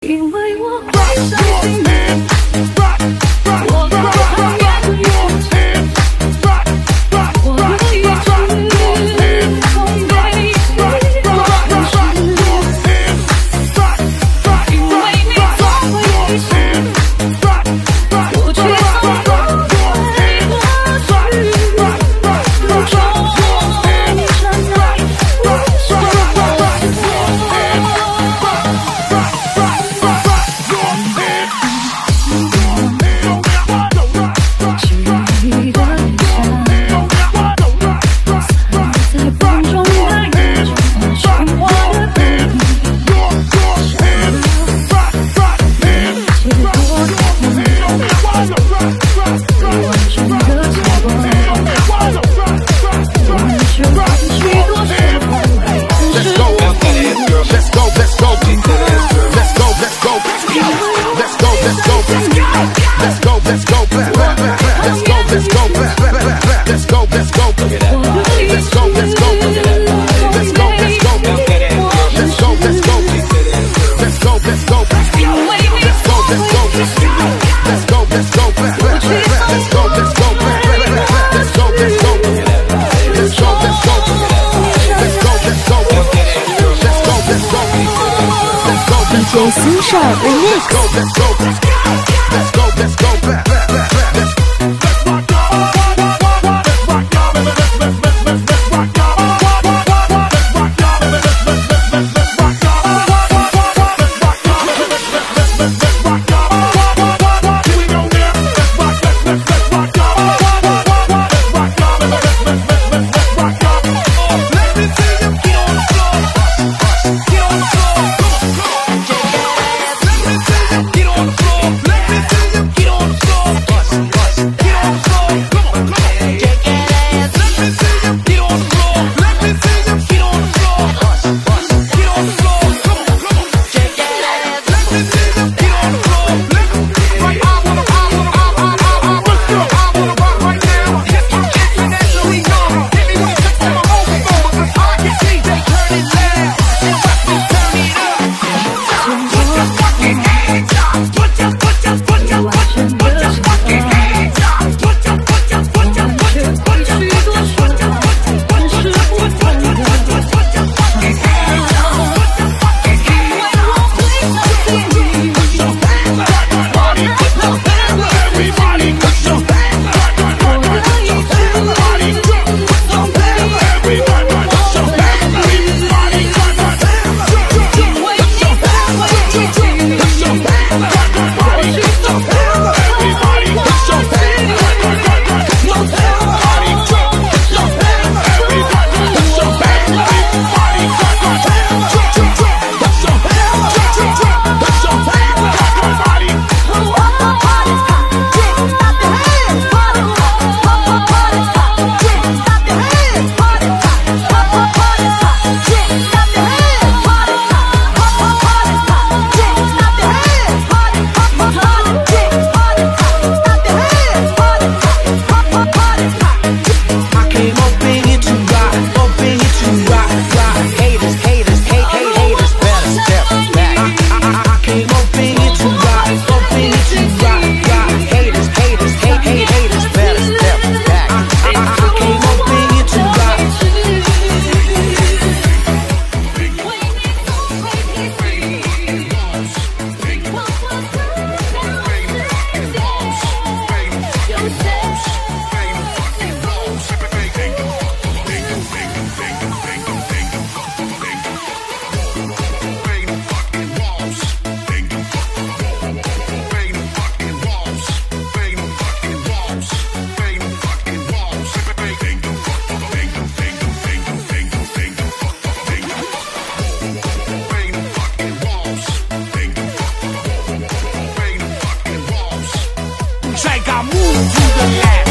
因为我会相信你，我不怕也不勇气，我的意志从内心我是因为你做过一些，我却从不会过去，如中你站在我身后。 DJ Susha Remix。 Like I move to the left.